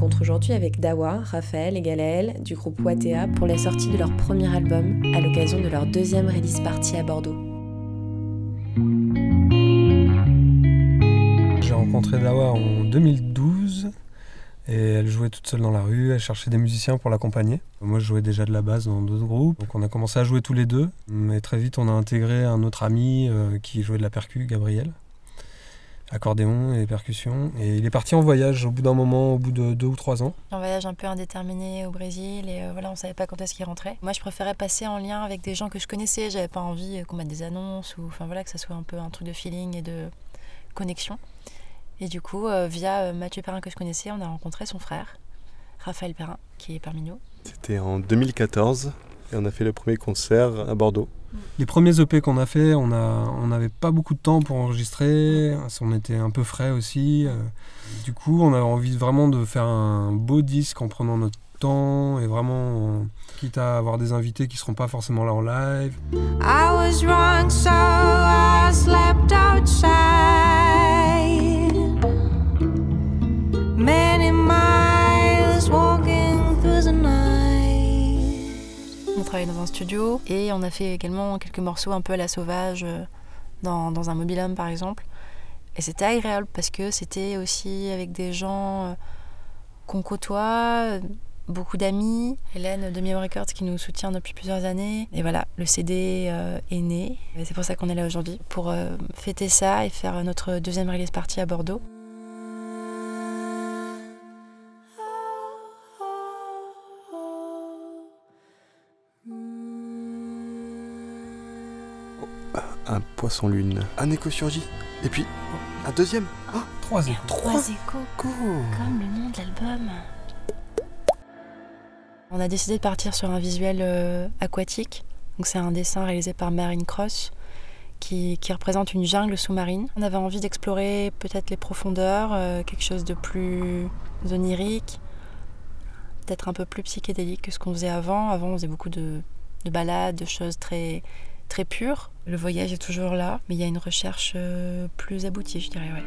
rencontre aujourd'hui avec Dawa, Raphaël et Gaël du groupe Watea pour la sortie de leur premier album à l'occasion de leur deuxième release party à Bordeaux. J'ai rencontré Dawa en 2012 et elle jouait toute seule dans la rue, elle cherchait des musiciens pour l'accompagner. Moi je jouais déjà de la basse dans d'autres groupes, donc on a commencé à jouer tous les deux, mais très vite on a intégré un autre ami qui jouait de la percu, Gabriel. Accordéon et percussion. Et il est parti en voyage au bout d'un moment, au bout de 2 ou 3 ans. Un voyage un peu indéterminé au Brésil et voilà, on savait pas quand est-ce qu'il rentrait. Moi, je préférais passer en lien avec des gens que je connaissais. J'avais pas envie qu'on mette des annonces ou enfin voilà, que ça soit un peu un truc de feeling et de connexion. Et du coup, via Mathieu Perrin que je connaissais, on a rencontré son frère, Raphaël Perrin, qui est parmi nous. C'était en 2014 et on a fait le premier concert à Bordeaux. Les premiers EP qu'on a fait, on n'avait pas beaucoup de temps pour enregistrer, on était un peu frais aussi. Du coup, on avait envie vraiment de faire un beau disque en prenant notre temps et vraiment, quitte à avoir des invités qui ne seront pas forcément là en live. I was wrong, so I slept outside. Many miles walking through the night. On travaillait dans un studio et on a fait également quelques morceaux un peu à la sauvage dans un mobil-home par exemple. Et c'était agréable parce que c'était aussi avec des gens qu'on côtoie, beaucoup d'amis. Hélène de Miam Records qui nous soutient depuis plusieurs années. Et voilà, le CD est né. Et c'est pour ça qu'on est là aujourd'hui, pour fêter ça et faire notre deuxième release party à Bordeaux. Un poisson-lune, un écho-surgit, et puis un deuxième. Oh, 3 échos. 3 échos, comme le nom de l'album. On a décidé de partir sur un visuel aquatique. Donc c'est un dessin réalisé par Marine Cross qui représente une jungle sous-marine. On avait envie d'explorer peut-être les profondeurs, quelque chose de plus onirique, peut-être un peu plus psychédélique que ce qu'on faisait avant. Avant, on faisait beaucoup de balades, de choses très pures. Le voyage est toujours là, mais il y a une recherche plus aboutie, je dirais, ouais.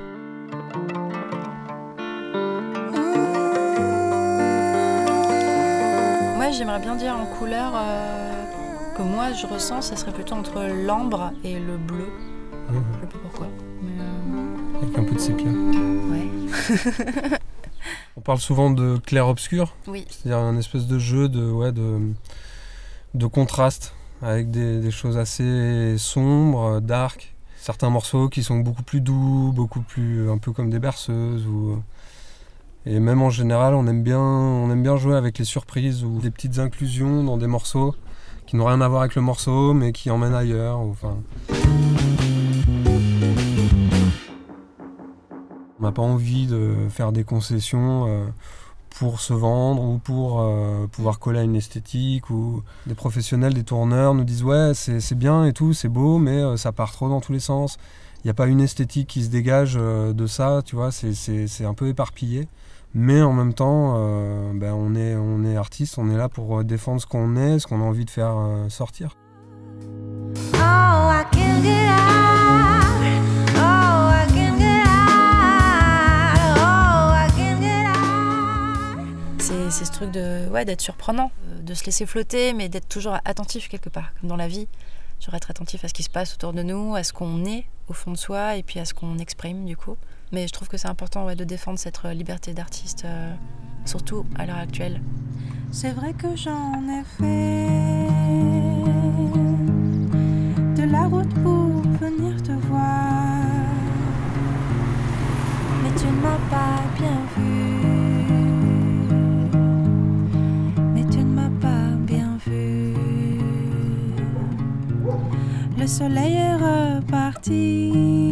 Moi, j'aimerais bien dire en couleur que moi, je ressens, ça serait plutôt entre l'ambre et le bleu. Je sais pas pourquoi. Mais Avec un peu de sépia. ouais. On parle souvent de clair-obscur, Oui. c'est-à-dire un espèce de jeu de contraste avec des choses assez sombres, dark. Certains morceaux qui sont beaucoup plus doux, beaucoup plus un peu comme des berceuses. Et même en général, on aime bien jouer avec les surprises ou des petites inclusions dans des morceaux qui n'ont rien à voir avec le morceau, mais qui emmènent ailleurs. Enfin. On n'a pas envie de faire des concessions pour se vendre ou pour pouvoir coller à une esthétique. Ou des professionnels, des tourneurs nous disent « Ouais, c'est bien et tout, c'est beau, mais ça part trop dans tous les sens. Il n'y a pas une esthétique qui se dégage de ça, tu vois, c'est un peu éparpillé. » Mais en même temps, on est artiste, on est là pour défendre ce qu'on est, ce qu'on a envie de faire sortir. Oh, I can get out. Oh, I can get out. Oh, I can get out. C'est ce truc d'être surprenant, de se laisser flotter, mais d'être toujours attentif quelque part, comme dans la vie. Toujours être attentif à ce qui se passe autour de nous, à ce qu'on est au fond de soi et puis à ce qu'on exprime du coup. Mais je trouve que c'est important de défendre cette liberté d'artiste, surtout à l'heure actuelle. C'est vrai que j'en ai fait de la route pour venir te voir, mais tu ne m'as pas bien vu, mais tu ne m'as pas bien vu. Le soleil est reparti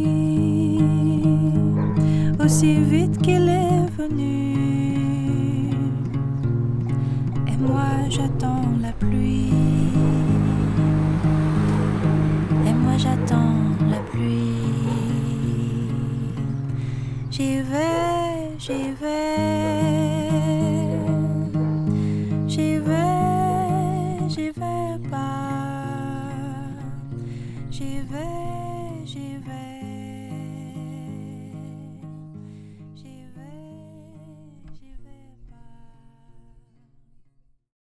aussi vite qu'il est venu, et moi j'attends la pluie, et moi j'attends la pluie. J'y vais, j'y vais, j'y vais, j'y vais pas, j'y vais, j'y vais.